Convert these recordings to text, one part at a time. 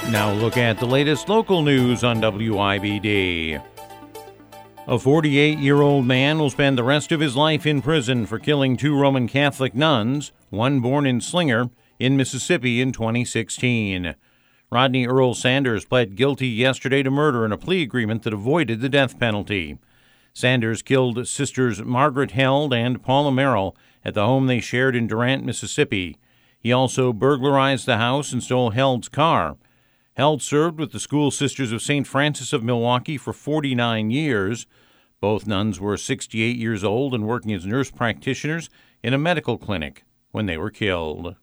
Now look at the latest local news on WIBD. A 48-year-old man will spend the rest of his life in prison for killing 2 Roman Catholic nuns, one born in Slinger, in Mississippi in 2016. Rodney Earl Sanders pled guilty yesterday to murder in a plea agreement that avoided the death penalty. Sanders killed sisters Margaret Held and Paula Merrill at the home they shared in Durant, Mississippi. He also burglarized the house and stole Held's car. Held served with the School Sisters of St. Francis of Milwaukee for 49 years. Both nuns were 68 years old and working as nurse practitioners in a medical clinic when they were killed.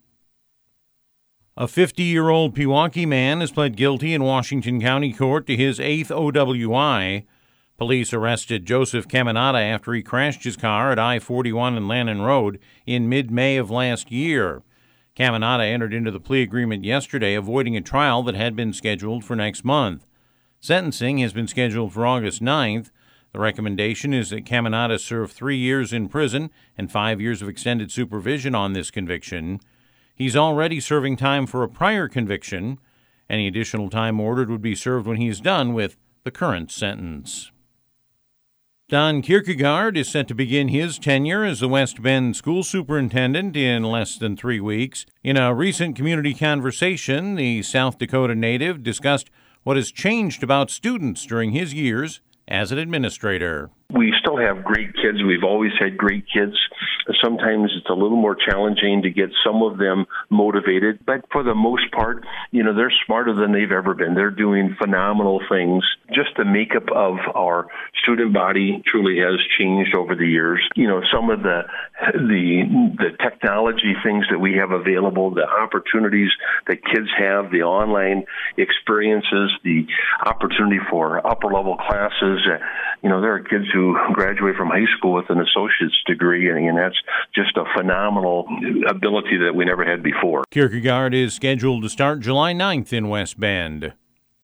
A 50-year-old Pewaukee man has pled guilty in Washington County Court to his 8th OWI. Police arrested Joseph Caminata after he crashed his car at I-41 and Lannon Road in mid-May of last year. Caminata entered into the plea agreement yesterday, avoiding a trial that had been scheduled for next month. Sentencing has been scheduled for August 9th. The recommendation is that Caminata serve 3 years in prison and 5 years of extended supervision on this conviction. He's already serving time for a prior conviction. Any additional time ordered would be served when he's done with the current sentence. Don Kierkegaard is set to begin his tenure as the West Bend school superintendent in less than 3 weeks. In a recent community conversation, the South Dakota native discussed what has changed about students during his years as an administrator. We still have great kids. We've always had great kids. Sometimes it's a little more challenging to get some of them motivated, but for the most part, they're smarter than they've ever been. They're doing phenomenal things. Just the makeup of our student body truly has changed over the years. Some of the technology things that we have available, the opportunities that kids have, the online experiences, the opportunity for upper level classes. There are kids who graduate from high school with an associate's degree, and that's just a phenomenal ability that we never had before. Kierkegaard is scheduled to start July 9th in West Bend.